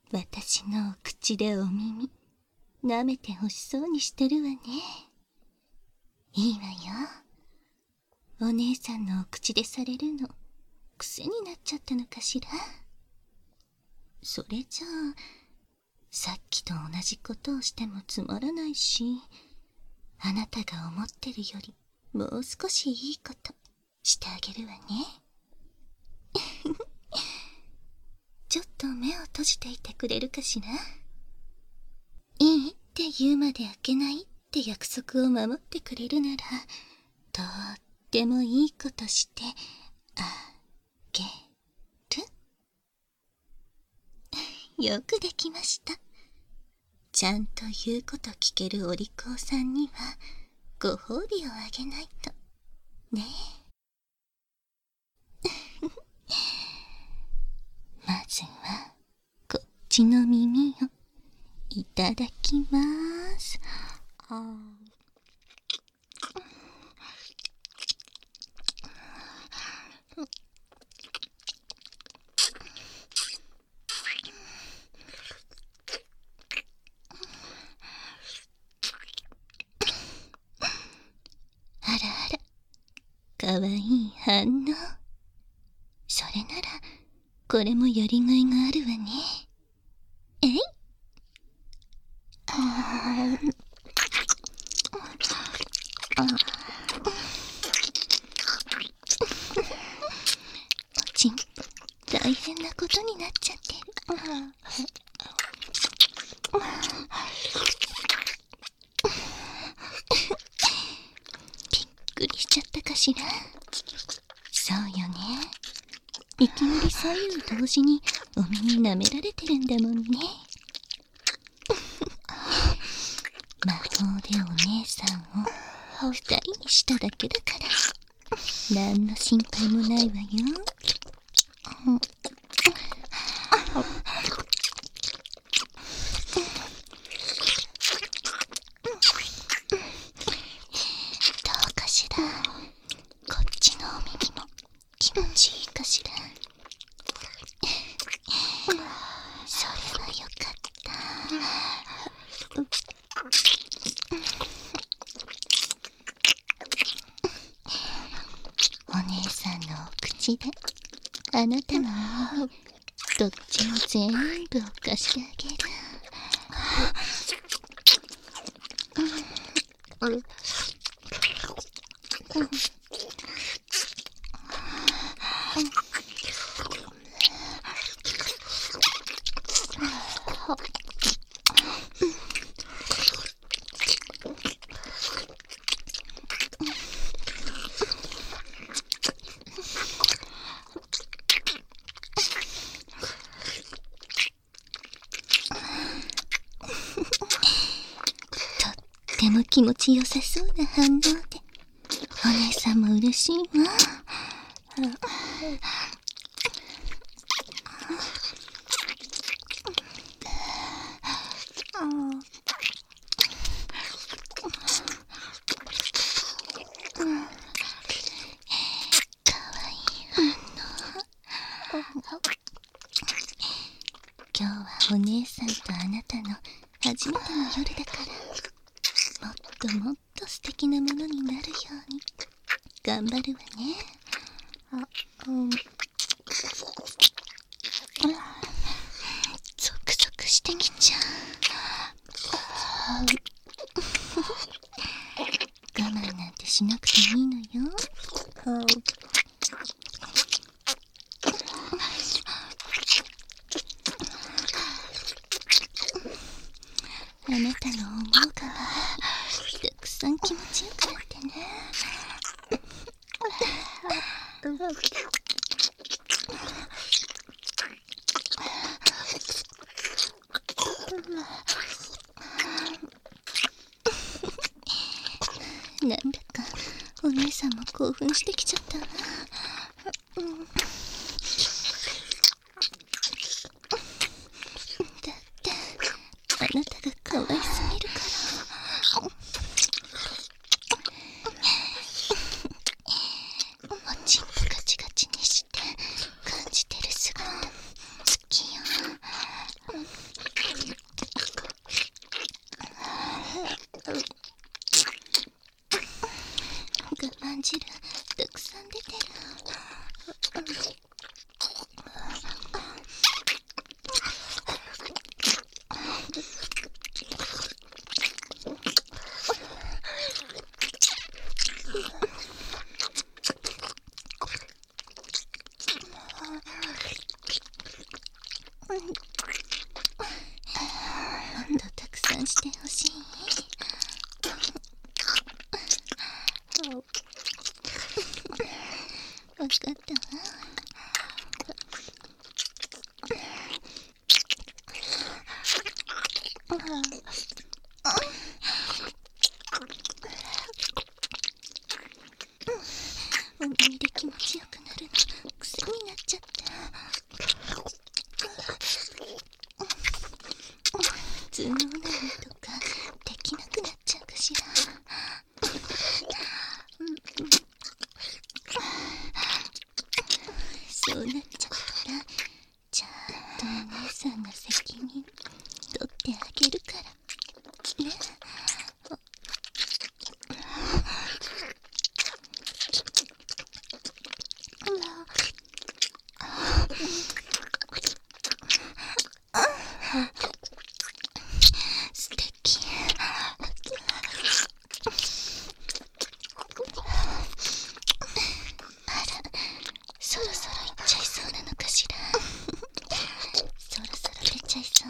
私のお口でお耳舐めてほしそうにしてるわね。いいわよ。お姉さんのお口でされるの癖になっちゃったのかしら。それじゃあさっきと同じことをしてもつまらないし、あなたが思ってるよりもう少しいいことしてあげるわね。ちょっと目を閉じていてくれるかしら。いいって言うまで開けないって約束を守ってくれるなら、とってもいいことしてあげる。よくできました。ちゃんと言うこと聞けるお利口さんにはご褒美をあげないとねえ。まずはこっちの耳をいただきます。あらあら、かわいい反応。それならこれもやりがいがあるわね。えい。おちんぽ大変なことになっちゃってる。びっくりしちゃったかしら。そうよね。いきなり左右同時にお耳舐められてるんだもんね。魔法でお姉さんを二人にしただけだから何の心配もないわよ。どうかしら。こっちのお耳も気持ちいいかしら。それはよかった。お姉さんのお口であなたの耳にどっちも全部を貸してあげる。とっても気持ちよさそうな反応でお姉さんも嬉しいわ。かわいい反応。今日はお姉さんとあなたの初めての夜だから、もっともっと素敵なものになるように頑張るわね。ゾクゾクしてきちゃう。我慢なんてしなくていいのよ。あなたの思うがままたくさん気持ちよくなってね。なんだかお姉さんも興奮してきちゃったわ。だってあなたが可愛すぎるから。おちんぽガチガチにして感じてる姿好きよ。 もっとたくさんしてほしい。わかったわ。お耳で気持ちよくなるの癖になっちゃった。普通のオナニーとかできなくなっちゃうかしら。そうなっちゃったらちゃんとお姉さんが責任取ってあげるからね。素敵。そろそろ行っちゃいそうなのかしら。そろそろ出ちゃいそう。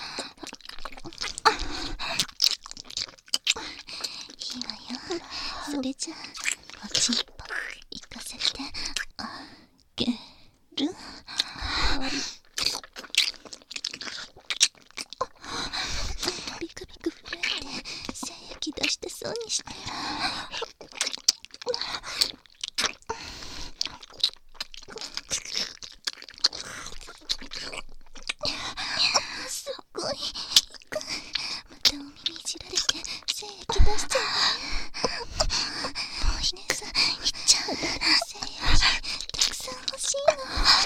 いいわよ。それじゃあおちんぽ行かせてあげる。ビクビク震えて精液出してそうにしてる。すごい。またお耳いじられて精液出しちゃうわね。お姉さんいっちゃう。精液たくさん欲しいの。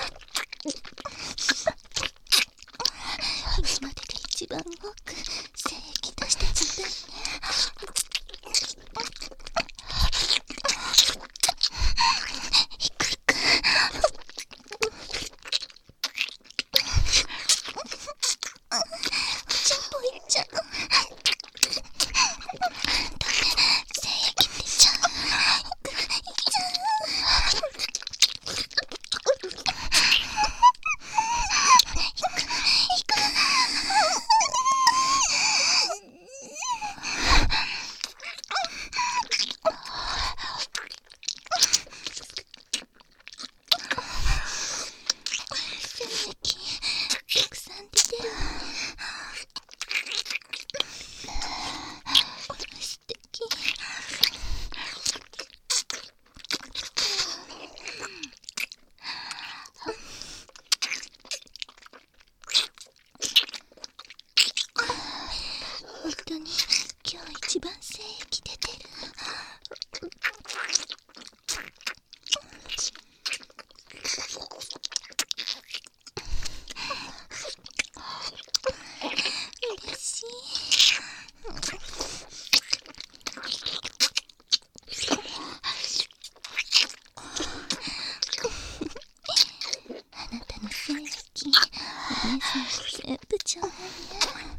今までで一番多く精液出してちょうだいね。いくいく。おちんぽいっちゃう。ダメ、精液出ちゃう。いっちゃう。いく。精液たくさん出てるわね。素敵。本当に今日一番精液出てる。嬉しい。あなたの精液お姉さん全部ちょうだいね。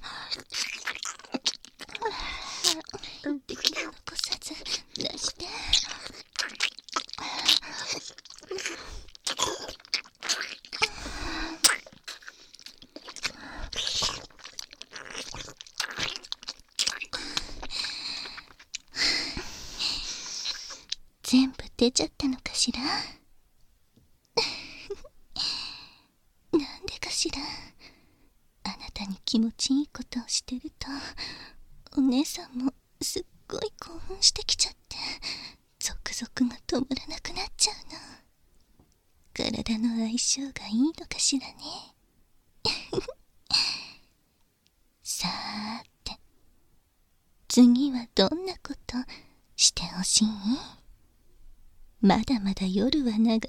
一滴も残さず出して。全部出ちゃったのかしら。なんでかしら。あなたに気持ちいいことをしてるとお姉さんもすっごい興奮してきちゃってゾクゾクが止まらなくなっちゃうの。体の相性がいいのかしらね。さーて次はどんなことしてほしい？まだまだ夜は長いもの。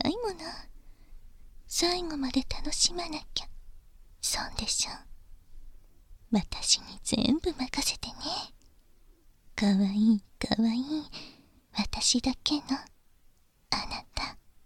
最後まで楽しまなきゃ損でしょ。私に全部任せてね。かわいいかわいい私だけの